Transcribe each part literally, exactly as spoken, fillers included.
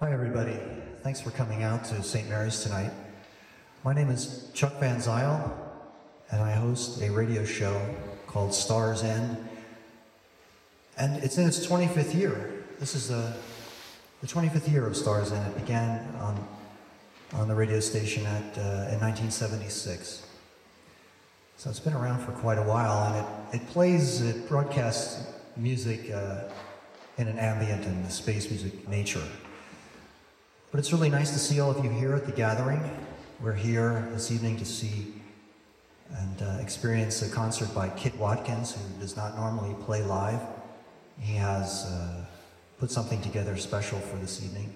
Hi everybody, thanks for coming out to Saint Mary's tonight. My name is Chuck Van Zyl, and I host a radio show called Star's End. And it's in its twenty-fifth year. This is the, the twenty-fifth year of Star's End. It began on, on the radio station at, uh, in nineteen seventy-six. So it's been around for quite a while, and it, it plays, it broadcasts music uh, in an ambient and space music nature. But it's really nice to see all of you here at the gathering. We're here this evening to see and uh, experience a concert by Kit Watkins, who does not normally play live. He has uh, put something together special for this evening.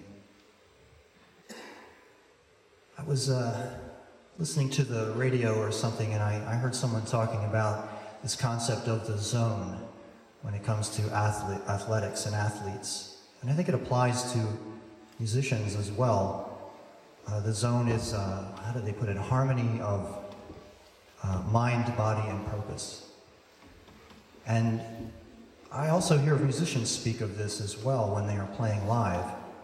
I was uh, listening to the radio or something, and I, I heard someone talking about this concept of the zone when it comes to athlete, athletics and athletes. And I think it applies to musicians as well. Uh, the zone is, uh, how do they put it, harmony of uh, mind, body, and purpose. And I also hear musicians speak of this as well when they are playing live.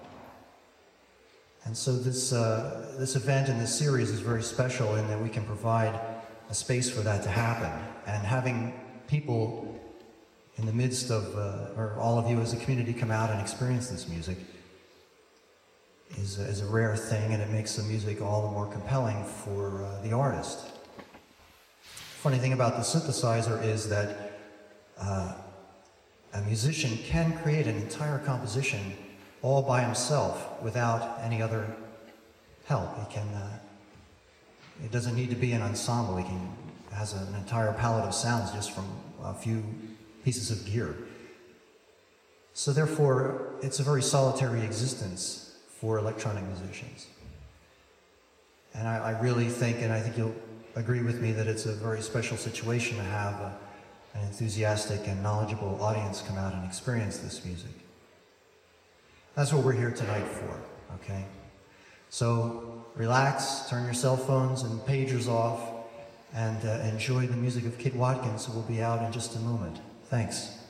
And so this, uh, this event and this series is very special in that we can provide a space for that to happen. And having people in the midst of, uh, or all of you as a community come out and experience this music Is, is a rare thing, and it makes the music all the more compelling for uh, the artist. Funny thing about the synthesizer is that uh, a musician can create an entire composition all by himself without any other help. He can, uh, it doesn't need to be an ensemble. He can, has an entire palette of sounds just from a few pieces of gear. So therefore, it's a very solitary existence for electronic musicians. And I, I really think, and I think you'll agree with me, that it's a very special situation to have a, an enthusiastic and knowledgeable audience come out and experience this music. That's what we're here tonight for, okay? So relax, turn your cell phones and pagers off, and uh, enjoy the music of Kit Watkins, who will be out in just a moment. Thanks.